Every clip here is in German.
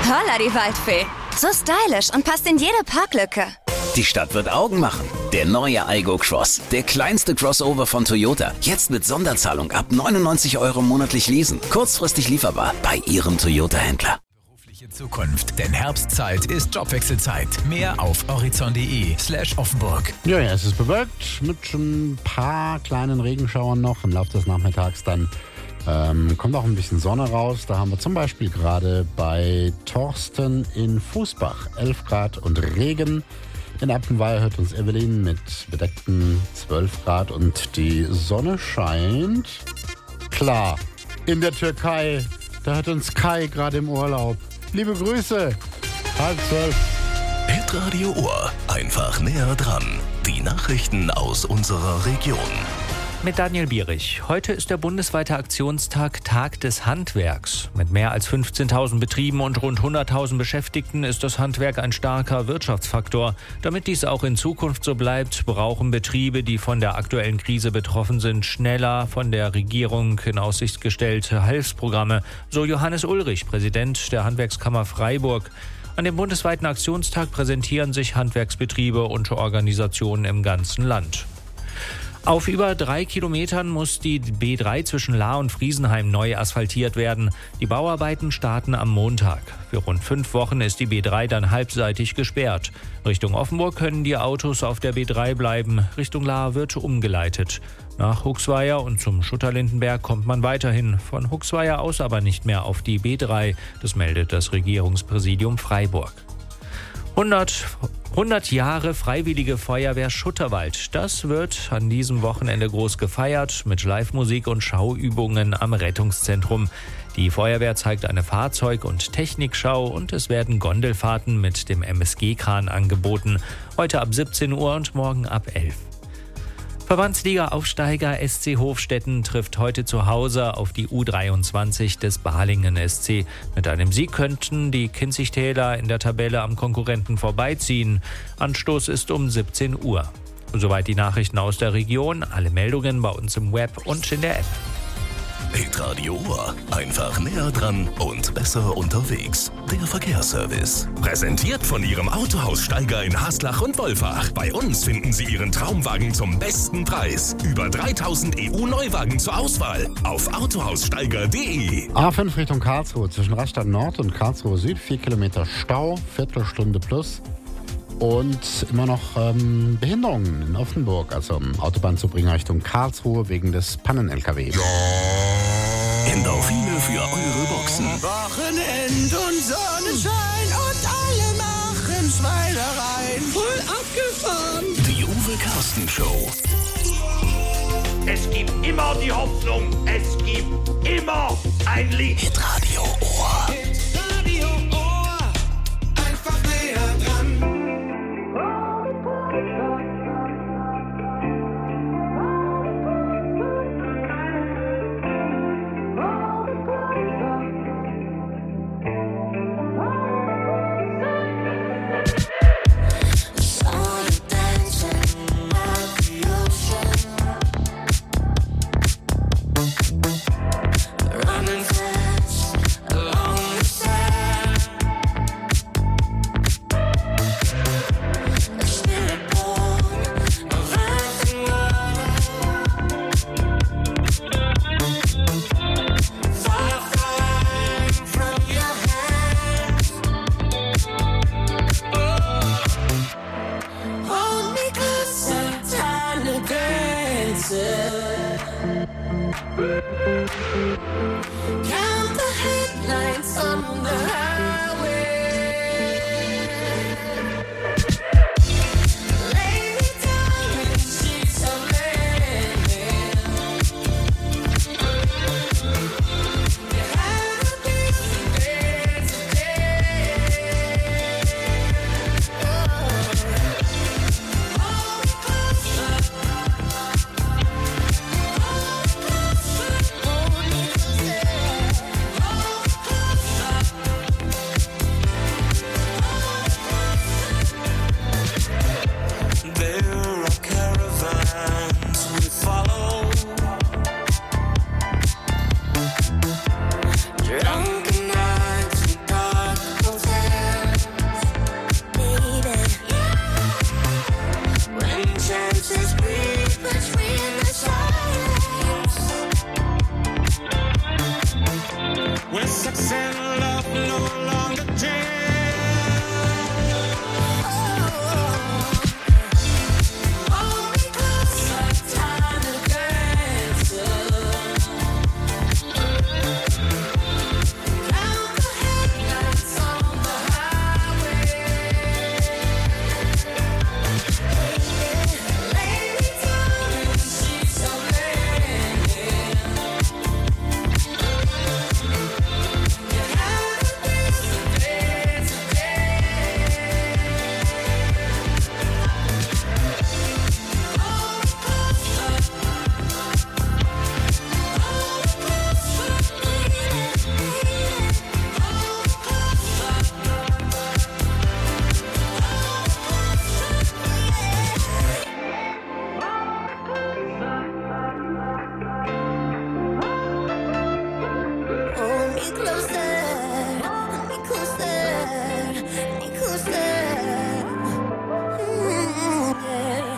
Holla die Waldfee. So stylisch und passt in jede Parklücke. Die Stadt wird Augen machen. Der neue Aygo Cross. Der kleinste Crossover von Toyota. Jetzt mit Sonderzahlung ab 99 € monatlich leasen. Kurzfristig lieferbar bei Ihrem Toyota-Händler. Berufliche Zukunft, denn Herbstzeit ist Jobwechselzeit. Mehr auf horizont.de/Offenburg. Ja, es ist bewölkt mit ein paar kleinen Regenschauern noch. Im Laufe des Nachmittags dann kommt auch ein bisschen Sonne raus. Da haben wir zum Beispiel gerade bei Thorsten in Fußbach 11 Grad und Regen. In Appenweier hört uns Evelyn mit bedeckten 12 Grad und die Sonne scheint. Klar, in der Türkei, da hört uns Kai gerade im Urlaub. Liebe Grüße, 11:30. Hitradio Ohr, einfach näher dran. Die Nachrichten aus unserer Region. Mit Daniel Bierich. Heute ist der bundesweite Aktionstag Tag des Handwerks. Mit mehr als 15.000 Betrieben und rund 100.000 Beschäftigten ist das Handwerk ein starker Wirtschaftsfaktor. Damit dies auch in Zukunft so bleibt, brauchen Betriebe, die von der aktuellen Krise betroffen sind, schneller von der Regierung in Aussicht gestellte Hilfsprogramme. So Johannes Ulrich, Präsident der Handwerkskammer Freiburg. An dem bundesweiten Aktionstag präsentieren sich Handwerksbetriebe und Organisationen im ganzen Land. Auf über 3 Kilometern muss die B3 zwischen Lahr und Friesenheim neu asphaltiert werden. Die Bauarbeiten starten am Montag. Für rund 5 Wochen ist die B3 dann halbseitig gesperrt. Richtung Offenburg können die Autos auf der B3 bleiben. Richtung Lahr wird umgeleitet. Nach Huxweier und zum Schutterlindenberg kommt man weiterhin. Von Huxweier aus aber nicht mehr auf die B3. Das meldet das Regierungspräsidium Freiburg. 100 Jahre Freiwillige Feuerwehr Schutterwald. Das wird an diesem Wochenende groß gefeiert mit Live-Musik und Schauübungen am Rettungszentrum. Die Feuerwehr zeigt eine Fahrzeug- und Technikschau und es werden Gondelfahrten mit dem MSG-Kran angeboten. Heute ab 17 Uhr und morgen ab 11 Uhr. Verbandsliga-Aufsteiger SC Hofstetten trifft heute zu Hause auf die U23 des Balingen SC. Mit einem Sieg könnten die Kinzigtäler in der Tabelle am Konkurrenten vorbeiziehen. Anstoß ist um 17 Uhr. Soweit die Nachrichten aus der Region. Alle Meldungen bei uns im Web und in der App. Hitradio Ohr, einfach näher dran und besser unterwegs. Der Verkehrsservice. Präsentiert von Ihrem Autohaus Steiger in Haslach und Wolfach. Bei uns finden Sie Ihren Traumwagen zum besten Preis. Über 3000 EU-Neuwagen zur Auswahl. Auf autohaussteiger.de. A5 Richtung Karlsruhe zwischen Rastatt Nord und Karlsruhe Süd 4 Kilometer Stau, Viertelstunde plus. Und immer noch Behinderungen in Offenburg, also Autobahnzubringer Richtung Karlsruhe wegen des Pannen-LKW. Endorphine für eure Boxen. Wochenend und Sonnenschein und alle machen Schweinereien. Voll abgefahren. Die Uwe Carsten Show. Es gibt immer die Hoffnung. Es gibt immer ein Licht. Hitradio Ohr. Hitradio Ohr. Einfach näher dran. Running fast. no longer dare. Hold me closer, time to dance. Count the headlights on the highway. Lady turning, she's so landing. You had a busy day today. Hold me closer. Hold me closer, baby. Hold me closer. Hold me closer, hold me closer, hold me closer. Yeah.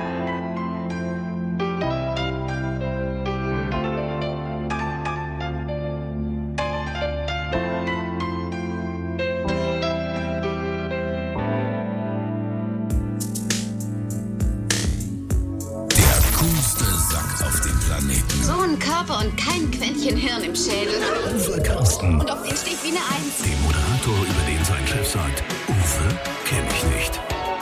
Der coolste Sack auf dem Planeten. So ein Körper und kein Quäntchen Hirn im Schädel. Uwe Carsten. Und auf den steht wie eine Eins. Den Moderator, über den sein Chef sagt, Uwe kenn ich nicht.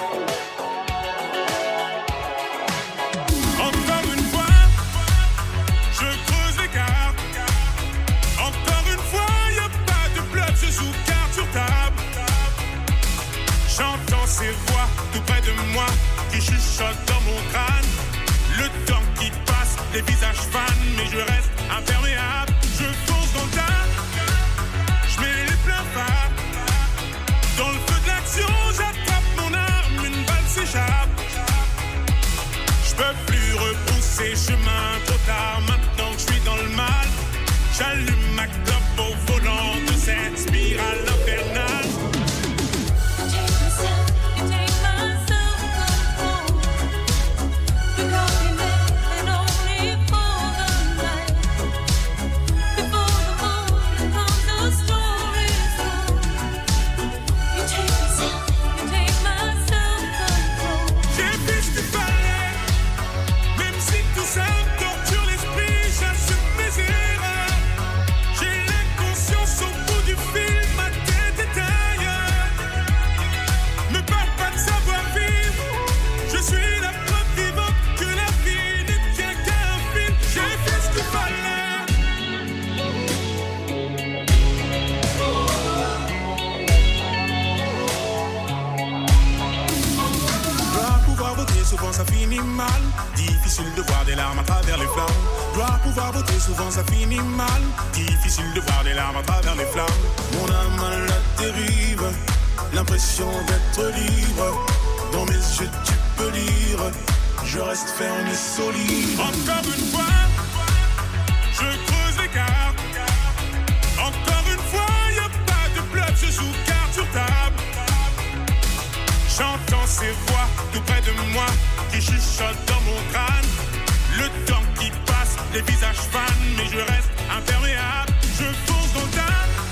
Encore une fois, je creuse l'écart. Encore une fois, y a pas de bluff, je joue carte sur table. J'entends ces voix tout près de moi qui chuchotent dans mon crâne. Le temps qui passe, les visages fanent, mais je reste imperméable. Je fonce dans le tas, je mets les pleins phares. Dans le feu de l'action, j'attrape mon arme, une balle s'échappe. Je peux plus repousser chemin trop tard. Maintenant que je suis dans le mal, j'allume ma clope au volant de cette spirale infernale. J'ai fait ce qu'il fallait, même si tout ça me torture l'esprit, j'assume mes erreurs. J'ai l'inconscience au bout du fil, ma tête est ailleurs. Me parle pas de savoir-vivre, je suis la preuve vivante que la vie ne tient qu'à un fil. J'ai fait ce qu'il fallait. Dois pouvoir voter, souvent ça finit mal. Difficile de voir des larmes à travers les flammes. Dois pouvoir voter, souvent ça finit mal. Difficile de voir des larmes à travers les flammes. Mon âme à la dérive, l'impression d'être libre. Dans mes yeux tu peux lire, je reste ferme et solide. Encore une fois, je creuse l'écart. Encore une fois, y a pas de bluff, je joue carte sur table. J'entends ces voix tout près de moi qui chuchotent dans mon crâne. Le temps qui passe, les visages fanent, mais je reste imperméable. Je fonce dans le tas,